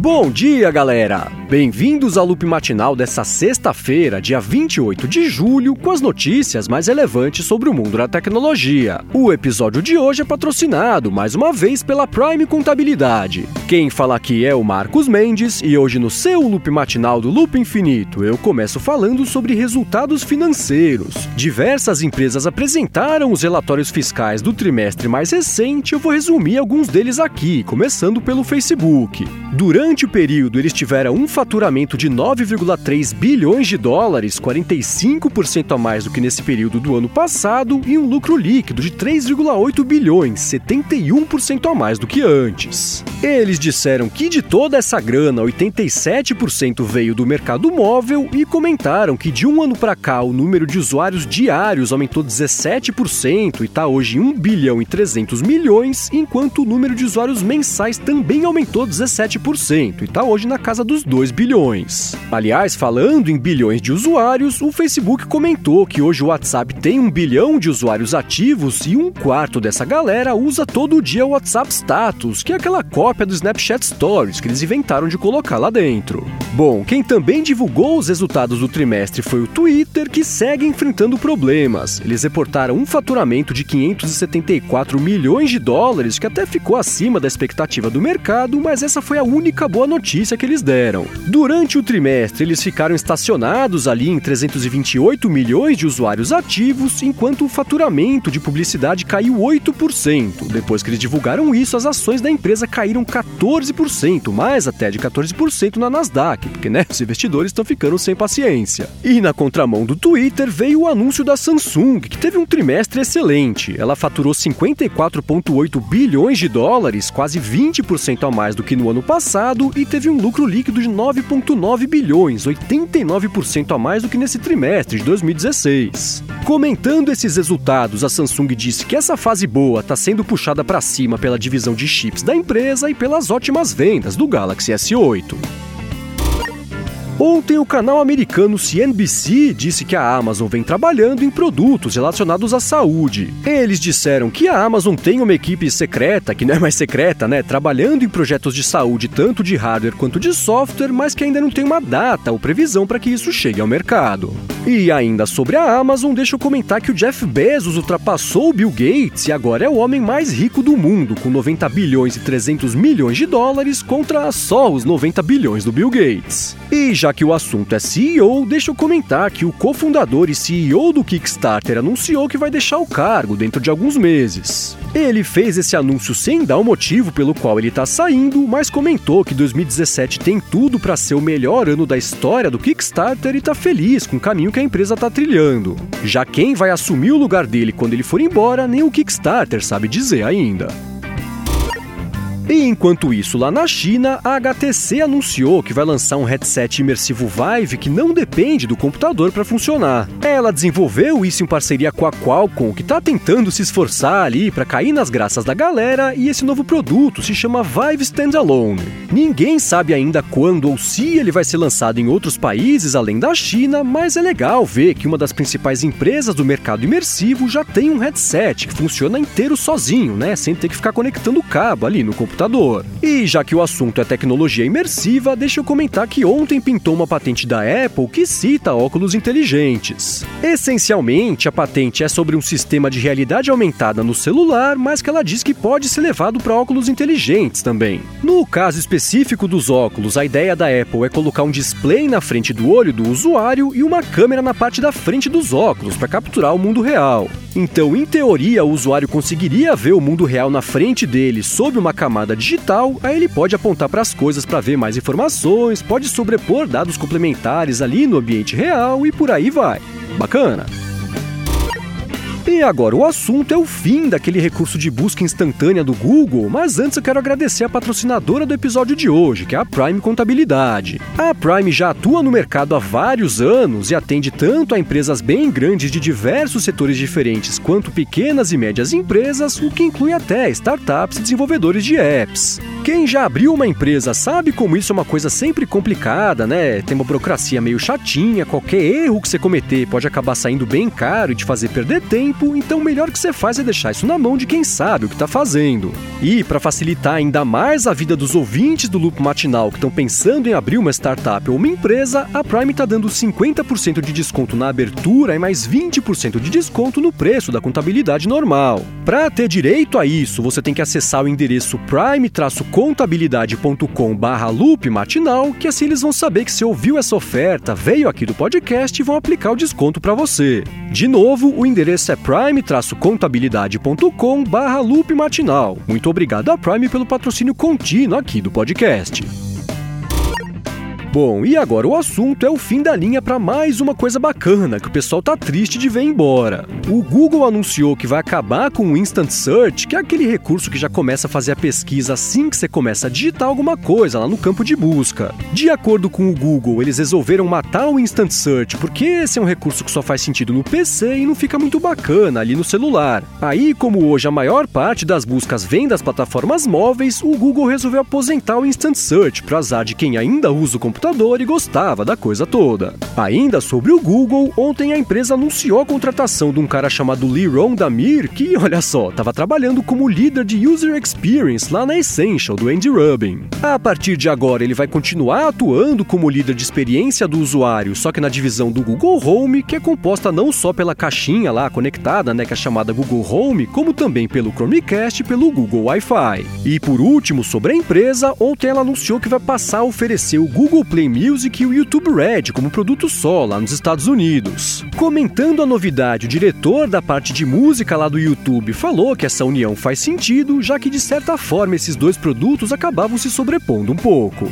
Bom dia, galera! Bem-vindos ao Loop Matinal dessa sexta-feira, dia 28 de julho, com as notícias mais relevantes sobre o mundo da tecnologia. O episódio de hoje é patrocinado, mais uma vez, pela Prime Contabilidade. Quem fala aqui é o Marcos Mendes, e hoje no seu Loop Matinal do Loop Infinito, eu começo falando sobre resultados financeiros. Diversas empresas apresentaram os relatórios fiscais do trimestre mais recente, eu vou resumir alguns deles aqui, começando pelo Facebook. Durante o período, eles tiveram um faturamento de 9,3 bilhões de dólares, 45% a mais do que nesse período do ano passado, e um lucro líquido de 3,8 bilhões, 71% a mais do que antes. Eles disseram que de toda essa grana, 87% veio do mercado móvel e comentaram que de um ano para cá o número de usuários diários aumentou 17% e está hoje em 1 bilhão e 300 milhões, enquanto o número de usuários mensais também aumentou 17% e está hoje na casa dos 2 bilhões. Aliás, falando em bilhões de usuários, o Facebook comentou que hoje o WhatsApp tem 1 bilhão de usuários ativos e um quarto dessa galera usa todo dia o WhatsApp Status, que é aquela cópia do Snapchat Stories que eles inventaram de colocar lá dentro. Bom, quem também divulgou os resultados do trimestre foi o Twitter, que segue enfrentando problemas. Eles reportaram um faturamento de 574 milhões de dólares, que até ficou acima da expectativa do mercado, mas essa foi a única boa notícia que eles deram. Durante o trimestre, eles ficaram estacionados ali em 328 milhões de usuários ativos, enquanto o faturamento de publicidade caiu 8%. Depois que eles divulgaram isso, as ações da empresa caíram 14%, mais até de 14% na Nasdaq, porque os investidores estão ficando sem paciência. E na contramão do Twitter veio o anúncio da Samsung, que teve um trimestre excelente. Ela faturou 54,8 bilhões de dólares, quase 20% a mais do que no ano passado, e teve um lucro líquido de 9,9 bilhões, 89% a mais do que nesse trimestre de 2016. Comentando esses resultados, a Samsung disse que essa fase boa está sendo puxada para cima pela divisão de chips da empresa e pelas ótimas vendas do Galaxy S8. Ontem, o canal americano CNBC disse que a Amazon vem trabalhando em produtos relacionados à saúde. Eles disseram que a Amazon tem uma equipe secreta, que não é mais secreta, trabalhando em projetos de saúde tanto de hardware quanto de software, mas que ainda não tem uma data ou previsão para que isso chegue ao mercado. E ainda sobre a Amazon, deixa eu comentar que o Jeff Bezos ultrapassou o Bill Gates e agora é o homem mais rico do mundo, com 90 bilhões e 300 milhões de dólares contra só os 90 bilhões do Bill Gates. E já que o assunto é CEO, deixa eu comentar que o cofundador e CEO do Kickstarter anunciou que vai deixar o cargo dentro de alguns meses. Ele fez esse anúncio sem dar o motivo pelo qual ele está saindo, mas comentou que 2017 tem tudo para ser o melhor ano da história do Kickstarter e está feliz com o caminho que a empresa está trilhando. Já quem vai assumir o lugar dele quando ele for embora, nem o Kickstarter sabe dizer ainda. E enquanto isso, lá na China, a HTC anunciou que vai lançar um headset imersivo Vive que não depende do computador para funcionar. Ela desenvolveu isso em parceria com a Qualcomm, que está tentando se esforçar ali para cair nas graças da galera, e esse novo produto se chama Vive Standalone. Ninguém sabe ainda quando ou se ele vai ser lançado em outros países além da China, mas é legal ver que uma das principais empresas do mercado imersivo já tem um headset que funciona inteiro sozinho, sem ter que ficar conectando o cabo ali no computador. E já que o assunto é tecnologia imersiva, deixa eu comentar que ontem pintou uma patente da Apple que cita óculos inteligentes. Essencialmente, a patente é sobre um sistema de realidade aumentada no celular, mas que ela diz que pode ser levado para óculos inteligentes também. No caso específico dos óculos, a ideia da Apple é colocar um display na frente do olho do usuário e uma câmera na parte da frente dos óculos para capturar o mundo real. Então, em teoria, o usuário conseguiria ver o mundo real na frente dele sob uma camada digital, aí ele pode apontar para as coisas para ver mais informações, pode sobrepor dados complementares ali no ambiente real e por aí vai. Bacana? E agora o assunto é o fim daquele recurso de busca instantânea do Google, mas antes eu quero agradecer a patrocinadora do episódio de hoje, que é a Prime Contabilidade. A Prime já atua no mercado há vários anos e atende tanto a empresas bem grandes de diversos setores diferentes, quanto pequenas e médias empresas, o que inclui até startups e desenvolvedores de apps. Quem já abriu uma empresa sabe como isso é uma coisa sempre complicada, né? Tem uma burocracia meio chatinha, qualquer erro que você cometer pode acabar saindo bem caro e te fazer perder tempo, então o melhor que você faz é deixar isso na mão de quem sabe o que está fazendo. E para facilitar ainda mais a vida dos ouvintes do Loop Matinal que estão pensando em abrir uma startup ou uma empresa, a Prime está dando 50% de desconto na abertura e mais 20% de desconto no preço da contabilidade normal. Para ter direito a isso, você tem que acessar o endereço prime-contabilidade.com/loop matinal, que assim eles vão saber que você ouviu essa oferta, veio aqui do podcast e vão aplicar o desconto para você. De novo, o endereço é prime-contabilidade.com/loop matinal. Muito obrigado à Prime pelo patrocínio contínuo aqui do podcast. Bom, e agora o assunto é o fim da linha para mais uma coisa bacana que o pessoal tá triste de ver embora. O Google anunciou que vai acabar com o Instant Search, que é aquele recurso que já começa a fazer a pesquisa assim que você começa a digitar alguma coisa lá no campo de busca. De acordo com o Google, eles resolveram matar o Instant Search porque esse é um recurso que só faz sentido no PC e não fica muito bacana ali no celular. Aí, como hoje a maior parte das buscas vem das plataformas móveis, o Google resolveu aposentar o Instant Search para azar de quem ainda usa o computador e gostava da coisa toda. Ainda sobre o Google, ontem a empresa anunciou a contratação de um cara chamado Liron Damir, que, olha só, estava trabalhando como líder de User Experience lá na Essential, do Andy Rubin. A partir de agora, ele vai continuar atuando como líder de experiência do usuário, só que na divisão do Google Home, que é composta não só pela caixinha lá conectada, que é chamada Google Home, como também pelo Chromecast e pelo Google Wi-Fi. E por último, sobre a empresa, ontem ela anunciou que vai passar a oferecer o Google Play Music e o YouTube Red como produto só lá nos Estados Unidos. Comentando a novidade, o diretor da parte de música lá do YouTube falou que essa união faz sentido, já que de certa forma esses dois produtos acabavam se sobrepondo um pouco.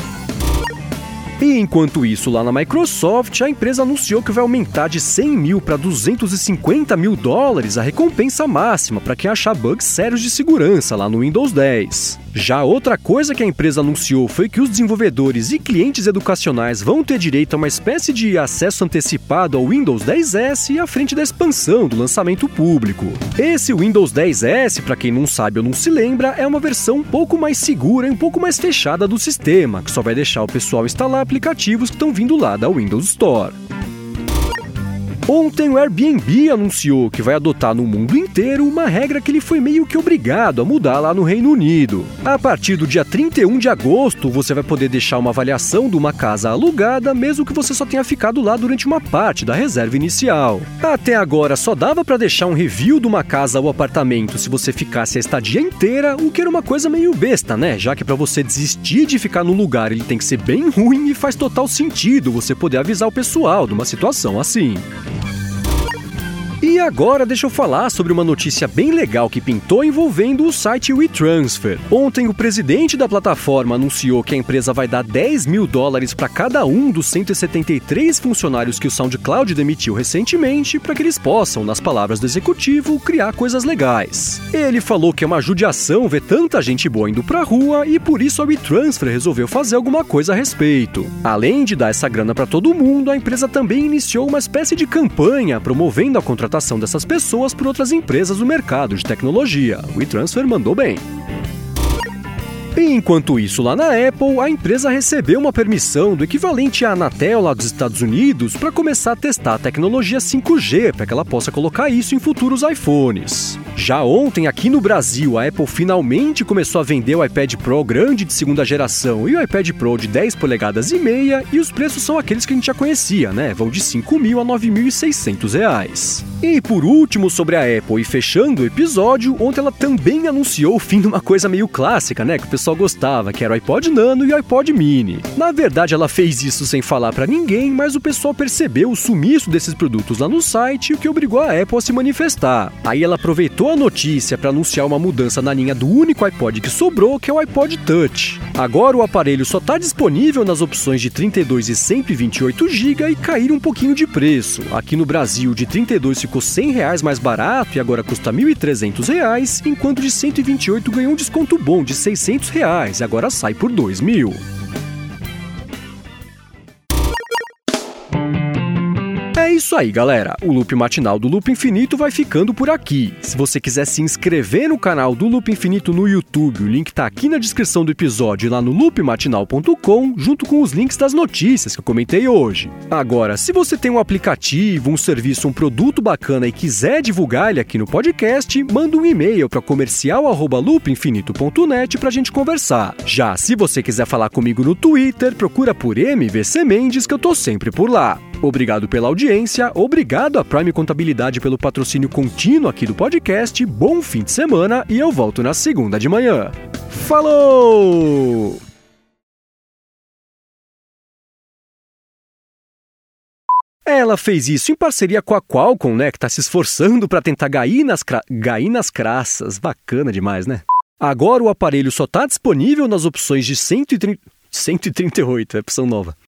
E enquanto isso, lá na Microsoft, a empresa anunciou que vai aumentar de 100 mil para 250 mil dólares a recompensa máxima para quem achar bugs sérios de segurança lá no Windows 10. Já outra coisa que a empresa anunciou foi que os desenvolvedores e clientes educacionais vão ter direito a uma espécie de acesso antecipado ao Windows 10S à frente da expansão do lançamento público. Esse Windows 10S, para quem não sabe ou não se lembra, é uma versão um pouco mais segura e um pouco mais fechada do sistema, que só vai deixar o pessoal instalar aplicativos que estão vindo lá da Windows Store. Ontem o Airbnb anunciou que vai adotar no mundo inteiro uma regra que ele foi meio que obrigado a mudar lá no Reino Unido. A partir do dia 31 de agosto, você vai poder deixar uma avaliação de uma casa alugada, mesmo que você só tenha ficado lá durante uma parte da reserva inicial. Até agora só dava para deixar um review de uma casa ou apartamento se você ficasse a estadia inteira, o que era uma coisa meio besta, né? Já que para você desistir de ficar no lugar ele tem que ser bem ruim e faz total sentido você poder avisar o pessoal de uma situação assim. E agora deixa eu falar sobre uma notícia bem legal que pintou envolvendo o site WeTransfer. Ontem o presidente da plataforma anunciou que a empresa vai dar 10 mil dólares para cada um dos 173 funcionários que o SoundCloud demitiu recentemente para que eles possam, nas palavras do executivo, criar coisas legais. Ele falou que é uma judiação ver tanta gente boa indo pra rua e por isso a WeTransfer resolveu fazer alguma coisa a respeito. Além de dar essa grana para todo mundo, a empresa também iniciou uma espécie de campanha promovendo a contratação dessas pessoas por outras empresas do mercado de tecnologia. O WeTransfer mandou bem. E enquanto isso, lá na Apple, a empresa recebeu uma permissão do equivalente à Anatel lá dos Estados Unidos para começar a testar a tecnologia 5G, para que ela possa colocar isso em futuros iPhones. Já ontem, aqui no Brasil, a Apple finalmente começou a vender o iPad Pro grande de segunda geração e o iPad Pro de 10 polegadas e meia, e os preços são aqueles que a gente já conhecia, né? Vão de R$ 5.000 a R$ 9.600. E por último, sobre a Apple e fechando o episódio, ontem ela também anunciou o fim de uma coisa meio clássica, né? Que o pessoal gostava, que era o iPod Nano e o iPod Mini. Na verdade, ela fez isso sem falar pra ninguém, mas o pessoal percebeu o sumiço desses produtos lá no site, o que obrigou a Apple a se manifestar. Aí ela aproveitou a notícia para anunciar uma mudança na linha do único iPod que sobrou, que é o iPod Touch. Agora o aparelho só está disponível nas opções de 32 e 128 GB e caíram um pouquinho de preço. Aqui no Brasil, de 32 ficou R$ 100 mais barato e agora custa R$ 1.300, enquanto de 128 ganhou um desconto bom de R$ 600 e agora sai por R$ 2.000. É isso aí, galera. O Loop Matinal do Loop Infinito vai ficando por aqui. Se você quiser se inscrever no canal do Loop Infinito no YouTube, o link tá aqui na descrição do episódio e lá no loopmatinal.com, junto com os links das notícias que eu comentei hoje. Agora, se você tem um aplicativo, um serviço, um produto bacana e quiser divulgar ele aqui no podcast, manda um e-mail para comercial@loopinfinito.net pra gente conversar. Já se você quiser falar comigo no Twitter, procura por MVC Mendes que eu tô sempre por lá. Obrigado pela audiência, obrigado à Prime Contabilidade pelo patrocínio contínuo aqui do podcast, bom fim de semana e eu volto na segunda de manhã. Falou! Ela fez isso em parceria com a Qualcomm, né, que tá se esforçando para tentar gair nas crassas. Bacana demais, né? Agora o aparelho só tá disponível nas opções de 138, é opção nova.